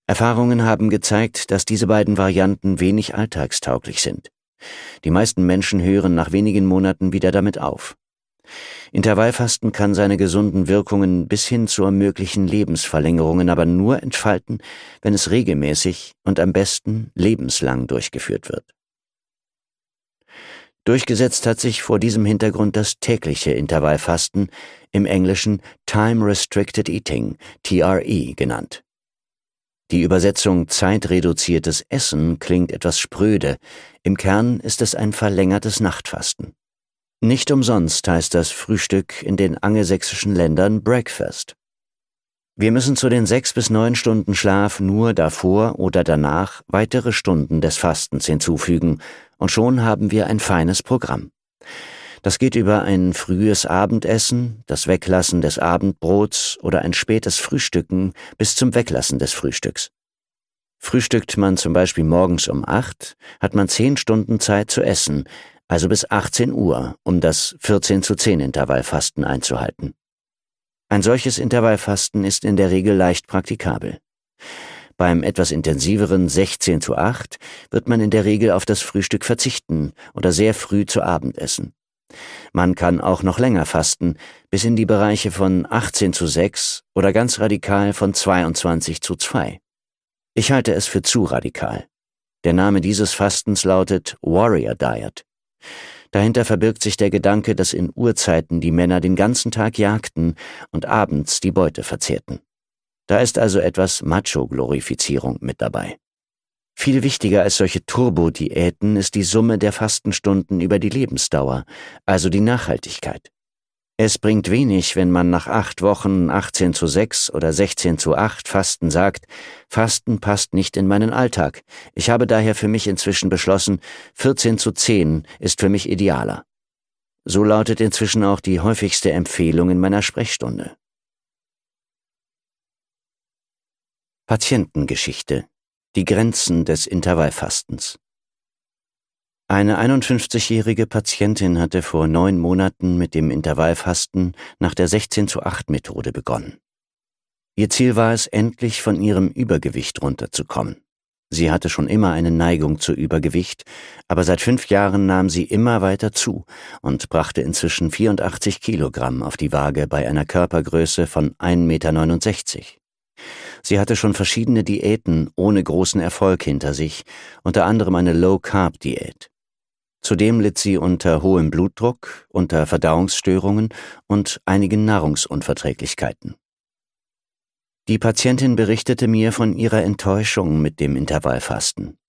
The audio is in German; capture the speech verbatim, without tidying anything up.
Erfahrungen haben gezeigt, dass diese beiden Varianten wenig alltagstauglich sind. Die meisten Menschen hören nach wenigen Monaten wieder damit auf. Intervallfasten kann seine gesunden Wirkungen bis hin zur möglichen Lebensverlängerungen aber nur entfalten, wenn es regelmäßig und am besten lebenslang durchgeführt wird. Durchgesetzt hat sich vor diesem Hintergrund das tägliche Intervallfasten, im Englischen Time Restricted Eating, T R E genannt. Die Übersetzung zeitreduziertes Essen klingt etwas spröde, im Kern ist es ein verlängertes Nachtfasten. Nicht umsonst heißt das Frühstück in den angelsächsischen Ländern Breakfast. Wir müssen zu den sechs bis neun Stunden Schlaf nur davor oder danach weitere Stunden des Fastens hinzufügen und schon haben wir ein feines Programm. Das geht über ein frühes Abendessen, das Weglassen des Abendbrots oder ein spätes Frühstücken bis zum Weglassen des Frühstücks. Frühstückt man zum Beispiel morgens um acht, hat man zehn Stunden Zeit zu essen, also bis achtzehn Uhr, um das vierzehn zu zehn Intervallfasten einzuhalten. Ein solches Intervallfasten ist in der Regel leicht praktikabel. Beim etwas intensiveren sechzehn zu acht wird man in der Regel auf das Frühstück verzichten oder sehr früh zu Abend essen. Man kann auch noch länger fasten, bis in die Bereiche von achtzehn zu sechs oder ganz radikal von zweiundzwanzig zu zwei. Ich halte es für zu radikal. Der Name dieses Fastens lautet Warrior Diet. Dahinter verbirgt sich der Gedanke, dass in Urzeiten die Männer den ganzen Tag jagten und abends die Beute verzehrten. Da ist also etwas Macho-Glorifizierung mit dabei. Viel wichtiger als solche Turbo-Diäten ist die Summe der Fastenstunden über die Lebensdauer, also die Nachhaltigkeit. Es bringt wenig, wenn man nach acht Wochen achtzehn zu sechs oder sechzehn zu acht Fasten sagt, Fasten passt nicht in meinen Alltag. Ich habe daher für mich inzwischen beschlossen, vierzehn zu zehn ist für mich idealer. So lautet inzwischen auch die häufigste Empfehlung in meiner Sprechstunde. Patientengeschichte: Die Grenzen des Intervallfastens. Eine einundfünfzigjährige Patientin hatte vor neun Monaten mit dem Intervallfasten nach der sechzehn zu acht Methode begonnen. Ihr Ziel war es, endlich von ihrem Übergewicht runterzukommen. Sie hatte schon immer eine Neigung zu Übergewicht, aber seit fünf Jahren nahm sie immer weiter zu und brachte inzwischen vierundachtzig Kilogramm auf die Waage bei einer Körpergröße von ein Meter neunundsechzig. Sie hatte schon verschiedene Diäten ohne großen Erfolg hinter sich, unter anderem eine Low-Carb-Diät. Zudem litt sie unter hohem Blutdruck, unter Verdauungsstörungen und einigen Nahrungsunverträglichkeiten. Die Patientin berichtete mir von ihrer Enttäuschung mit dem Intervallfasten.